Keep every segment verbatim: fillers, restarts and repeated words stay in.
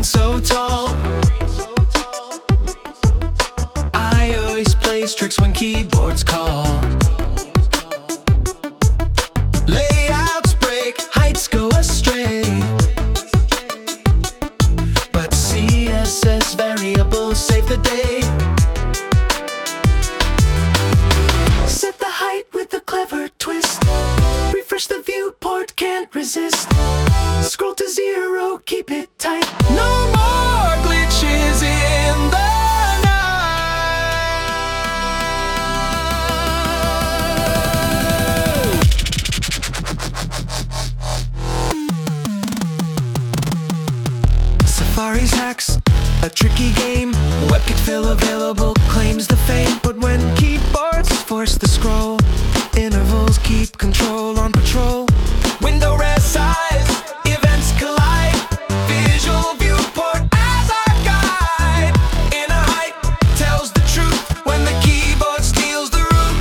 screen so tall. iOS plays tricks when keyboards call. Layouts break, heights go astray, but C S S variables save the day. Set the height with a clever twist. Refresh the viewport, can't resist. Scroll to zero, keep it tight. No more glitches in the Safari's hacks, a tricky game. WebKit fill available claims the fame, but when keyboards force the scroll, intervals keep control on patrol. Window resize, events collide. Visual viewport as our guide. Inner height tells the truth when the keyboard steals the root.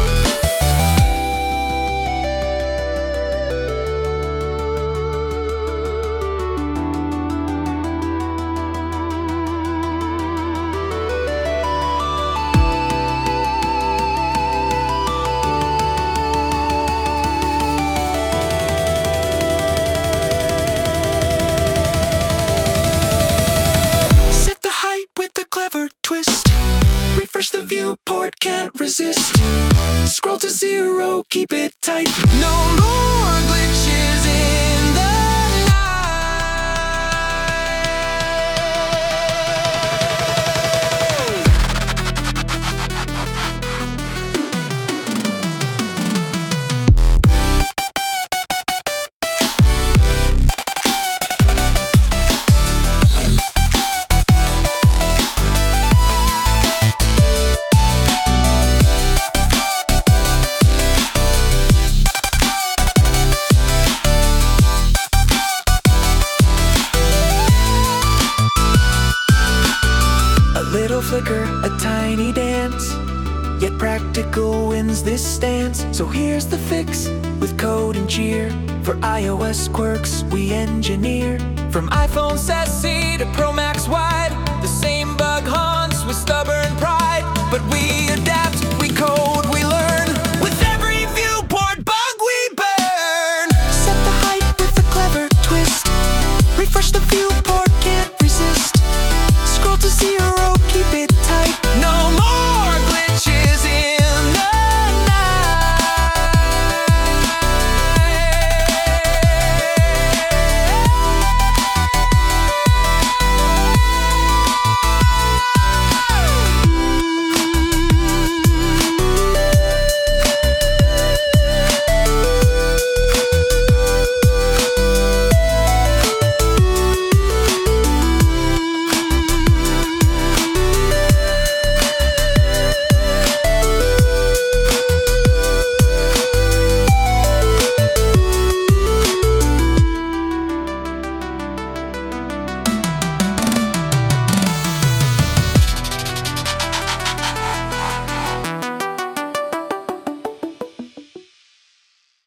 Clever twist. Refresh the viewport, can't resist. Scroll to zero, keep it tight. No more glitches in the flicker, a tiny dance, yet practical wins this stance. So here's the fix with code and cheer. For iOS quirks we engineer. From iPhone sassy to Pro Max wide, the same bug haunts with stubborn pride, but we